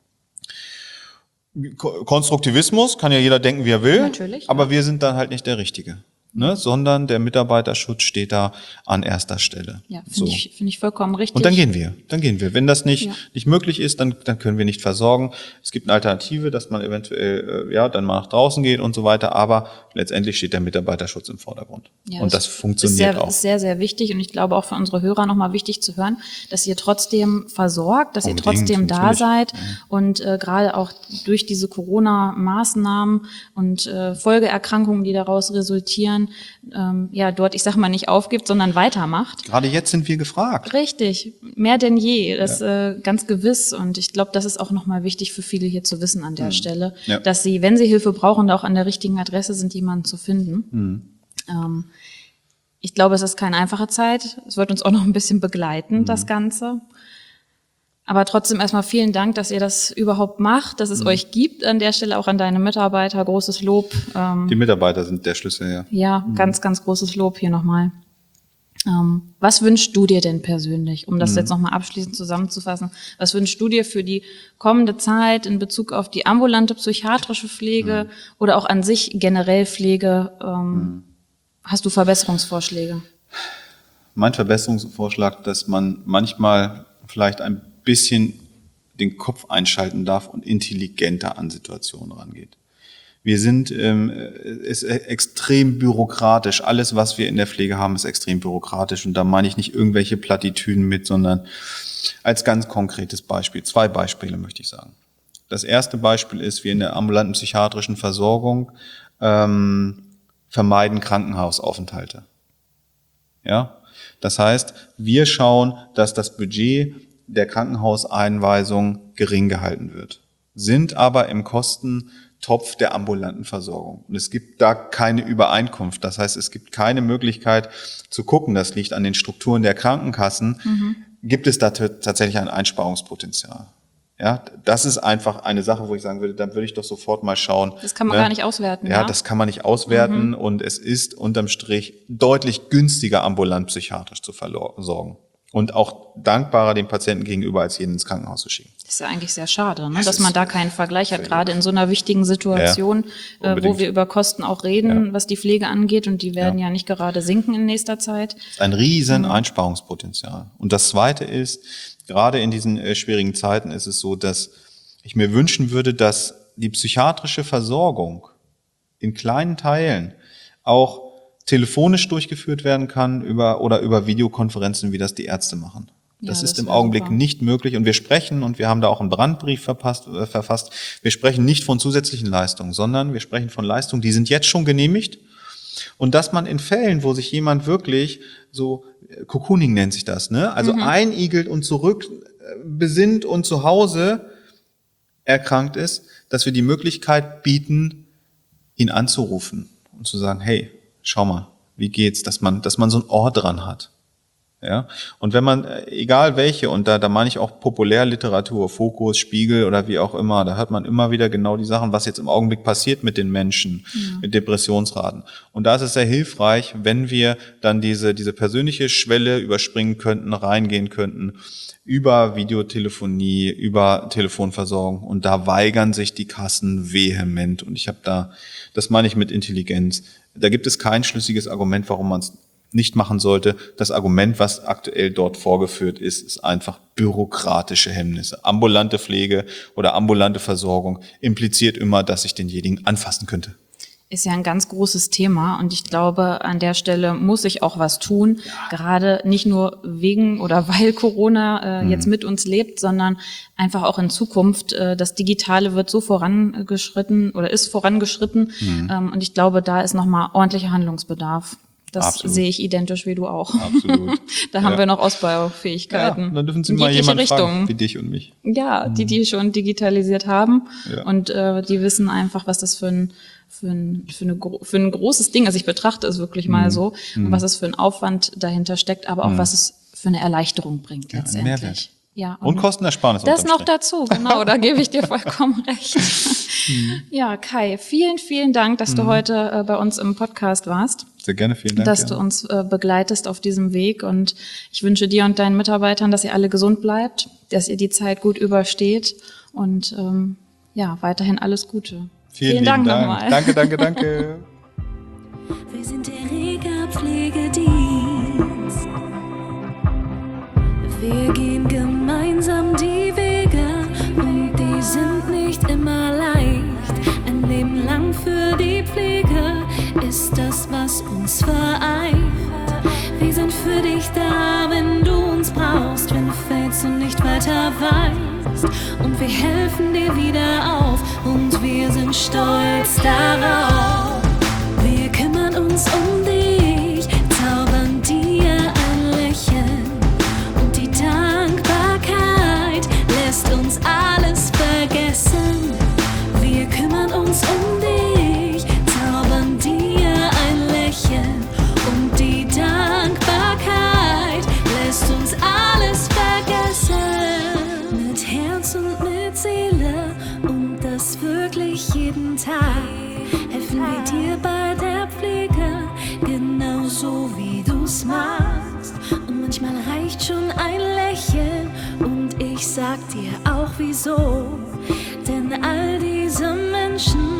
Konstruktivismus, kann ja jeder denken, wie er will. Natürlich, aber ja. Wir sind dann halt nicht der Richtige. Ne, sondern der Mitarbeiterschutz steht da an erster Stelle. Ja, finde so. ich, finde ich vollkommen richtig. Und dann gehen wir, dann gehen wir. Wenn das nicht ja. nicht möglich ist, dann dann können wir nicht versorgen. Es gibt eine Alternative, dass man eventuell äh, ja dann mal nach draußen geht und so weiter. Aber letztendlich steht der Mitarbeiterschutz im Vordergrund. Ja, und das, das funktioniert ist sehr, auch. Das ist sehr, sehr wichtig. Und ich glaube auch für unsere Hörer nochmal wichtig zu hören, dass ihr trotzdem versorgt, dass Unbedingt, ihr trotzdem da natürlich. seid. Ja. Und äh, gerade auch durch diese Corona-Maßnahmen und äh, Folgeerkrankungen, die daraus resultieren, ähm, ja, dort, ich sag mal, nicht aufgibt, sondern weitermacht. Gerade jetzt sind wir gefragt. Richtig, mehr denn je, das ja. äh, ganz gewiss. Und ich glaube, das ist auch nochmal wichtig für viele hier zu wissen an der mhm. Stelle, ja. dass sie, wenn sie Hilfe brauchen, auch an der richtigen Adresse sind, jemanden zu finden. Mhm. Ähm, ich glaube, es ist keine einfache Zeit. Es wird uns auch noch ein bisschen begleiten, mhm. das Ganze. Aber trotzdem erstmal vielen Dank, dass ihr das überhaupt macht, dass es mhm. euch gibt an der Stelle, auch an deine Mitarbeiter. Großes Lob. Ähm, Die Mitarbeiter sind der Schlüssel, ja. Ja, mhm. ganz, ganz großes Lob hier nochmal. Ähm, was wünschst du dir denn persönlich, um das mhm. jetzt nochmal abschließend zusammenzufassen? Was wünschst du dir für die kommende Zeit in Bezug auf die ambulante psychiatrische Pflege mhm. oder auch an sich generell Pflege? Ähm, mhm. Hast du Verbesserungsvorschläge? Mein Verbesserungsvorschlag, dass man manchmal vielleicht ein bisschen den Kopf einschalten darf und intelligenter an Situationen rangeht. Wir sind ähm, ist extrem bürokratisch. Alles, was wir in der Pflege haben, ist extrem bürokratisch. Und da meine ich nicht irgendwelche Plattitüden mit, sondern als ganz konkretes Beispiel. Zwei Beispiele möchte ich sagen. Das erste Beispiel ist, wir in der ambulanten psychiatrischen Versorgung ähm, vermeiden Krankenhausaufenthalte. Ja, das heißt, wir schauen, dass das Budget der Krankenhauseinweisung gering gehalten wird, sind aber im Kostentopf der ambulanten Versorgung. Und es gibt da keine Übereinkunft. Das heißt, es gibt keine Möglichkeit zu gucken, das liegt an den Strukturen der Krankenkassen, mhm. gibt es da t- tatsächlich ein Einsparungspotenzial. Ja, das ist einfach eine Sache, wo ich sagen würde, dann würde ich doch sofort mal schauen. Das kann man ne? gar nicht auswerten. Ja, ja, das kann man nicht auswerten mhm. und es ist unterm Strich deutlich günstiger, ambulant psychiatrisch zu versorgen. Und auch dankbarer dem Patienten gegenüber, als jeden ins Krankenhaus zu schicken. Das ist ja eigentlich sehr schade, ne? dass man da keinen Vergleich hat, gerade in so einer wichtigen Situation, ja, äh, wo wir über Kosten auch reden, ja. was die Pflege angeht. Und die werden ja, ja nicht gerade sinken in nächster Zeit. Das ist ein riesen mhm. Einsparungspotenzial. Und das Zweite ist, gerade in diesen äh, schwierigen Zeiten ist es so, dass ich mir wünschen würde, dass die psychiatrische Versorgung in kleinen Teilen auch telefonisch durchgeführt werden kann über oder über Videokonferenzen, wie das die Ärzte machen. Das ja, ist das im Augenblick super. Nicht möglich und wir sprechen, und wir haben da auch einen Brandbrief verpasst, äh, verfasst, wir sprechen nicht von zusätzlichen Leistungen, sondern wir sprechen von Leistungen, die sind jetzt schon genehmigt, und dass man in Fällen, wo sich jemand wirklich so, Cocooning nennt sich das, ne, also mhm. einigelt und zurück besinnt und zu Hause erkrankt ist, dass wir die Möglichkeit bieten, ihn anzurufen und zu sagen, hey, schau mal, wie geht's, dass man, dass man so ein Ohr dran hat. Ja, und wenn man, egal welche, und da, da meine ich auch Populärliteratur, Fokus, Spiegel oder wie auch immer, da hört man immer wieder genau die Sachen, was jetzt im Augenblick passiert mit den Menschen, ja. mit Depressionsraten. Und da ist es sehr hilfreich, wenn wir dann diese, diese persönliche Schwelle überspringen könnten, reingehen könnten, über Videotelefonie, über Telefonversorgung. Und da weigern sich die Kassen vehement. Und ich habe da, das meine ich mit Intelligenz, da gibt es kein schlüssiges Argument, warum man es nicht machen sollte. Das Argument, was aktuell dort vorgeführt ist, ist einfach bürokratische Hemmnisse. Ambulante Pflege oder ambulante Versorgung impliziert immer, dass ich denjenigen anfassen könnte. Ist ja ein ganz großes Thema und ich glaube, an der Stelle muss ich auch was tun, ja. gerade nicht nur wegen oder weil Corona äh, mhm. jetzt mit uns lebt, sondern einfach auch in Zukunft. Äh, das Digitale wird so vorangeschritten oder ist vorangeschritten mhm. ähm, und ich glaube, da ist nochmal ordentlicher Handlungsbedarf. Das Absolut. Sehe ich identisch wie du auch. Absolut. da haben ja. wir noch Ausbaufähigkeiten. Ja, dann dürfen Sie mal jemanden fragen, wie dich und mich. Ja, die, die schon digitalisiert haben ja. und äh, die wissen einfach, was das für ein für ein, für, eine, für ein großes Ding, also ich betrachte es wirklich mal so, mhm. was es für ein Aufwand dahinter steckt, aber auch mhm. was es für eine Erleichterung bringt ja, letztendlich. Mehrwert. Ja, und, und Kostenersparnis. Das noch dazu, genau, da gebe ich dir vollkommen recht. Mhm. Ja, Kai, vielen, vielen Dank, dass du mhm. heute äh, bei uns im Podcast warst. Sehr gerne, vielen Dank. Dass gerne. du uns äh, begleitest auf diesem Weg und ich wünsche dir und deinen Mitarbeitern, dass ihr alle gesund bleibt, dass ihr die Zeit gut übersteht und ähm, ja, weiterhin alles Gute. Vielen, vielen Dank, Dank nochmal. Danke, danke, danke. Wir sind der Rega Pflegedienst. Wir gehen gemeinsam die Wege und die sind nicht immer leicht. Ein Leben lang für die Pflege ist das, was uns vereint. Wir sind für dich da, wenn du uns brauchst, wenn du fällst und nicht weiter weißt. Und wir helfen dir wieder auf und wir sind stolz darauf. Wir kümmern uns um dich, zaubern dir ein Lächeln und die Dankbarkeit lässt uns alles vergessen. Wir kümmern uns um dich, zaubern dir ein Lächeln und die Dankbarkeit lässt uns alles vergessen. Mit Herz und mit Seele und das wirklich jeden Tag helfen wir dir bei der Pflege, genauso wie du's machst. Und manchmal reicht schon ein Lächeln und ich sag dir auch wieso, denn all diese Menschen